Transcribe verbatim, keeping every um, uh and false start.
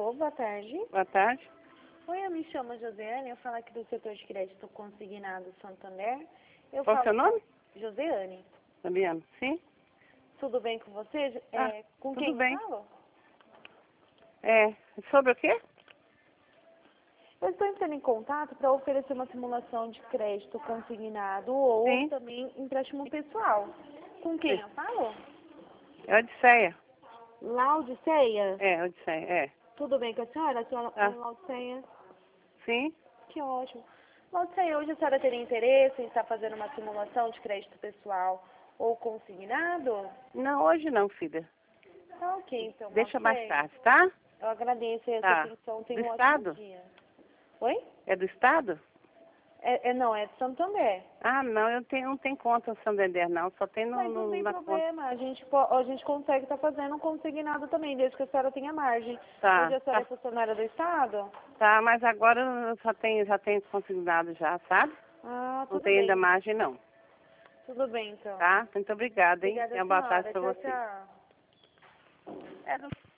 Alô, boa tarde. Boa tarde. Oi, eu me chamo Josiane, eu falo aqui do setor de crédito consignado Santander. Eu Qual o falo seu nome? com Josiane. Fabiano, sim? Tudo bem com você? Ah, É, com tudo quem bem. eu falo? É, sobre o quê? Eu estou entrando em contato para oferecer uma simulação de crédito consignado ou Sim. também empréstimo pessoal. Com quem Sim. eu falo? É Odisseia. Laudiceia? É, Odisseia, é. Tudo bem com a senhora? A senhora é Ah, Laudiceia? sim? Que ótimo. Laudiceia, hoje a senhora teria interesse em estar fazendo uma simulação de crédito pessoal ou consignado? Não, hoje não, filha. Tá ok, então, Deixa mais Laudiceia. tarde, tá? Eu agradeço a sua Tá. atenção. Do Tenha um ótimo estado? dia. Oi? É do estado? É, é, não, é de Santander. Ah, não, eu tenho, não tenho conta no Santander, não. Só tem no, Mas não no- tem na conta. problema. A gente, po- a gente consegue estar fazendo um consignado também, desde que a senhora tenha margem. Hoje Tá, a senhora é tá, funcionária do Estado? tá, mas agora eu já tenho, já tenho consignado já, sabe? Ah, Não tudo tem ainda bem. margem, não. Tudo bem, então. Tá? Muito obrigada, hein? Obrigada, Tenha uma boa tarde senhora. pra Tchau, você. tchau. É do